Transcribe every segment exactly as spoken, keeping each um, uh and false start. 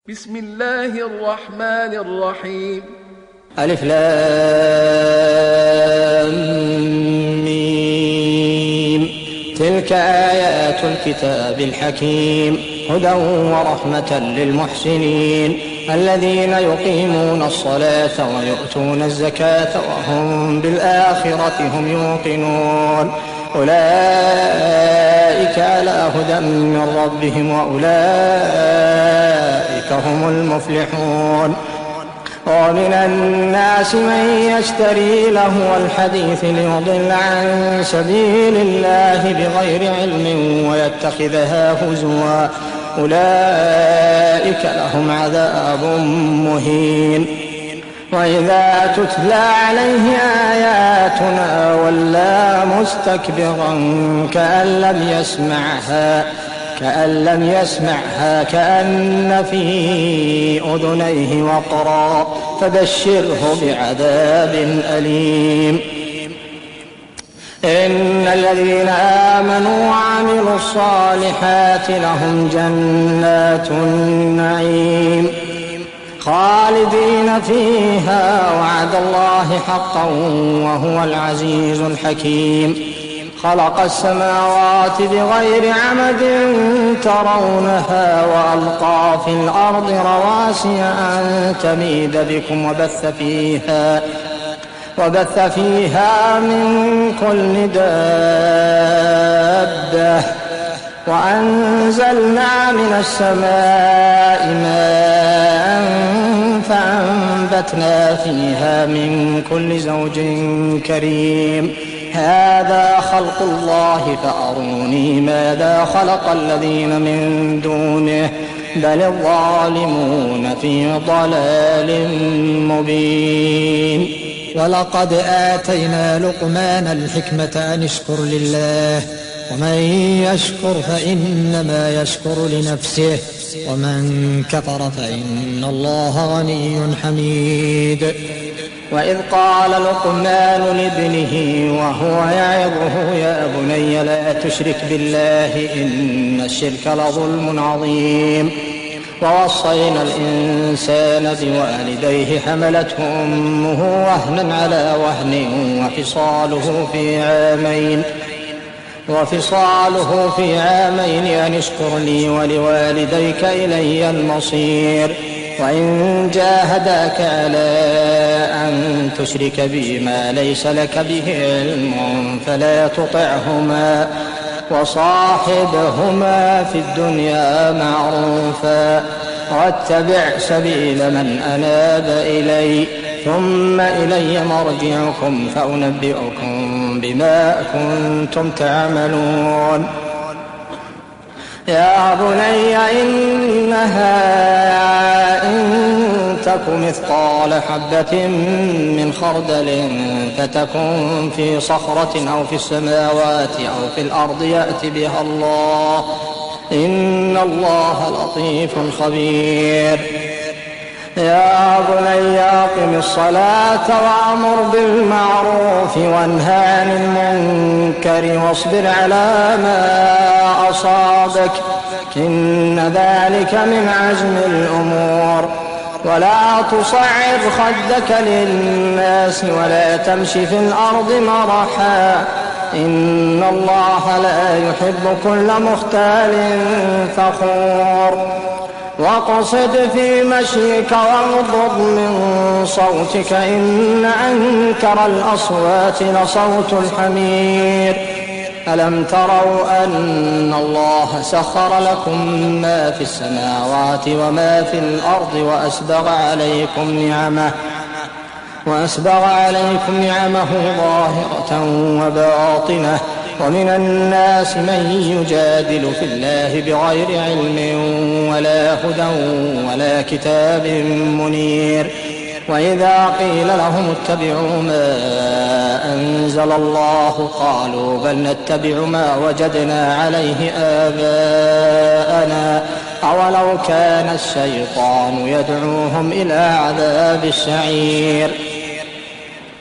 بسم الله الرحمن الرحيم. ألف لام ميم. تلك آيات الكتاب الحكيم هدى ورحمة للمحسنين الذين يقيمون الصلاة ويؤتون الزكاة وهم بالآخرة هم يوقنون أولئك على هدى من ربهم وأولئك هم المفلحون. ومن الناس من يشتري لهو الحديث ليضل عن سبيل الله بغير علم ويتخذها هزوا أولئك لهم عذاب مهين. وإذا تتلى عليه آياتنا ولى مستكبرا كأن لم يسمعها كأن لم يسمعها كأن في أذنيه وقرا فبشره بعذاب أليم. إن الذين آمنوا وعملوا الصالحات لهم جنات النعيم خالدين فيها وعد الله حقا وهو العزيز الحكيم. خلق السماوات بغير عمد ترونها وألقى في الأرض رواسي أن تميد بكم وبث فيها وبث فيها من كل دابة وأنزلنا من السماء ماء فأنبتنا فيها من كل زوج كريم. هذا خلق الله فأروني ماذا خلق الذين من دونه بل الظالمون في ضلال مبين. ولقد آتينا لقمان الحكمة أن اشكر لله ومن يشكر فإنما يشكر لنفسه ومن كفر فإن الله غني حميد. وإذ قال لقمان لابنه وهو يعظه يا بني لا تشرك بالله إن الشرك لظلم عظيم. ووصينا الإنسان بوالديه حملته أمه وهنا على وهن وفصاله في عامين وفصاله في عامين أن اشكر لي ولوالديك إلي المصير. وإن جاهداك على أن تشرك بي ما ليس لك به علم فلا تطعهما وصاحبهما في الدنيا معروفا واتبع سبيل من أناب إلي ثم إلي مرجعكم فأنبئكم بما كنتم تعملون. يا بني إنها إن تك مثقال حبة من خردل فتكن في صخرة أو في السماوات أو في الأرض يأت بها الله إن الله لطيف خبير. يا بني أقم الصلاة وأمر بالمعروف وانه عن المنكر واصبر على ما أصابك إن ذلك من عزم الأمور. ولا تصعر خدك للناس ولا تمشي في الأرض مرحا إن الله لا يحب كل مختال فخور. واقصد في مشيك واغضض من صوتك إن أنكر الأصوات لصوت الحمير. ألم تروا أن الله سخر لكم ما في السماوات وما في الأرض وأسبغ عليكم نعمه وأسبغ عليكم نعمه ظاهرة وباطنة. ومن الناس من يجادل في الله بغير علم ولا هدى ولا كتاب منير. وإذا قيل لهم اتبعوا ما أنزل الله قالوا بل نتبع ما وجدنا عليه آباءنا أولو كان الشيطان يدعوهم إلى عذاب السعير.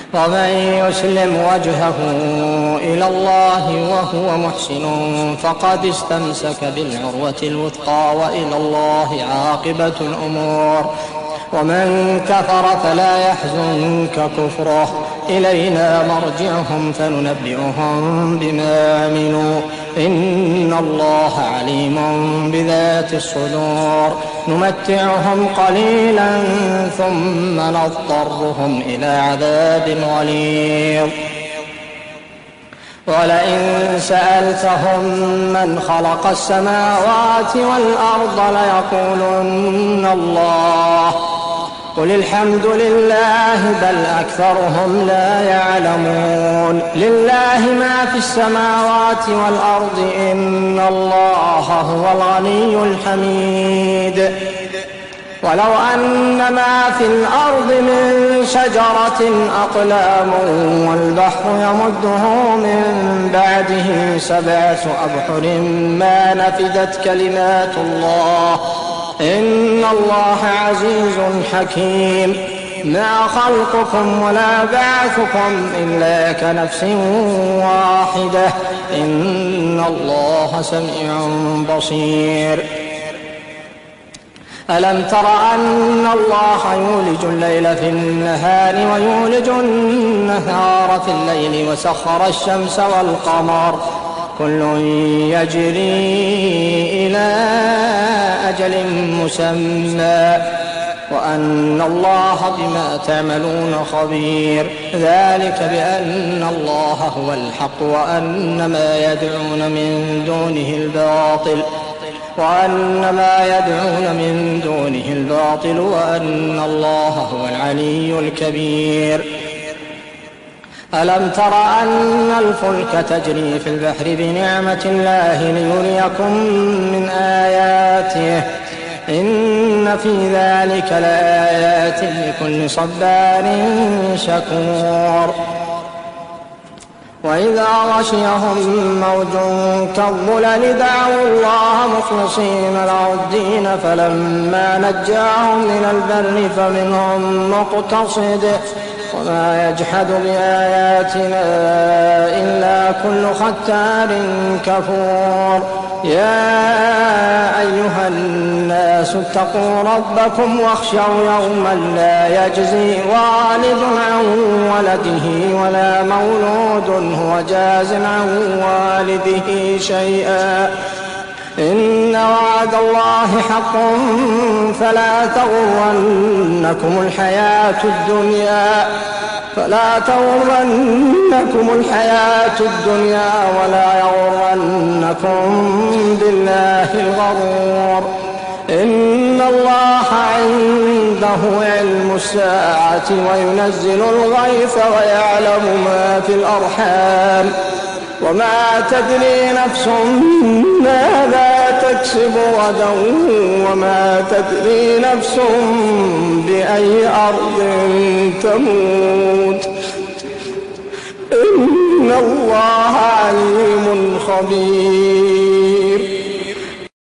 ومن يسلم وجهه إلى الله وهو محسن فقد استمسك بالعروة الوثقى وإلى الله عاقبة الأمور. ومن كفر فلا يحزنك كفره، إلينا مرجعهم فننبئهم بما عملوا إن الله عليم بذات الصدور. نمتعهم قليلا ثم نضطرهم إلى عذاب غليظ. ولئن سألتهم من خلق السماوات والأرض ليقولن الله قل الحمد لله بل أكثرهم لا يعلمون. لله ما في السماوات والأرض إن الله هو الغني الحميد. ولو أن ما في الأرض من شجرة أقلام والبحر يمده من بعده سبعة أبحر ما نفدت كلمات الله إن الله عزيز حكيم. ما خلقكم ولا بعثكم إلا كنفس واحدة إن الله سميع بصير. ألم تر أن الله يولج الليل في النهار ويولج النهار في الليل وسخر الشمس والقمر كل يجري إلى أجل مسمى وأن الله بما تعملون خبير. ذلك بأن الله هو الحق وأن ما يدعون من دونه الباطل وأن ما يدعون من دونه الباطل وأن الله هو العلي الكبير. ألم تر أن الفلك تجري في البحر بنعمة الله ليريكم من آياته إن في ذلك لآيات لكل صبار شكور. وإذا غشيهم موج كالظلل دعوا الله مخلصين له الدين فلما نجاهم من البر فمنهم مقتصد وما يجحد بآياتنا إلا كل ختار كفور. يا أيها الناس اتقوا ربكم واخشوا يوما لا يجزي والد عن ولده ولا مولود هو جاز عن والده شيئا إن وعد الله حق فلا تغرنكم الحياة الدنيا فلا تغرنكم الحياة الدنيا ولا يغرنكم بالله الغرور. إن الله عنده علم الساعة وينزل الغيث ويعلم ما في الأرحام وما تدري نفس ماذا تكسب غدا وما تدري نفس بأي أرض تموت إن الله عليم خبير.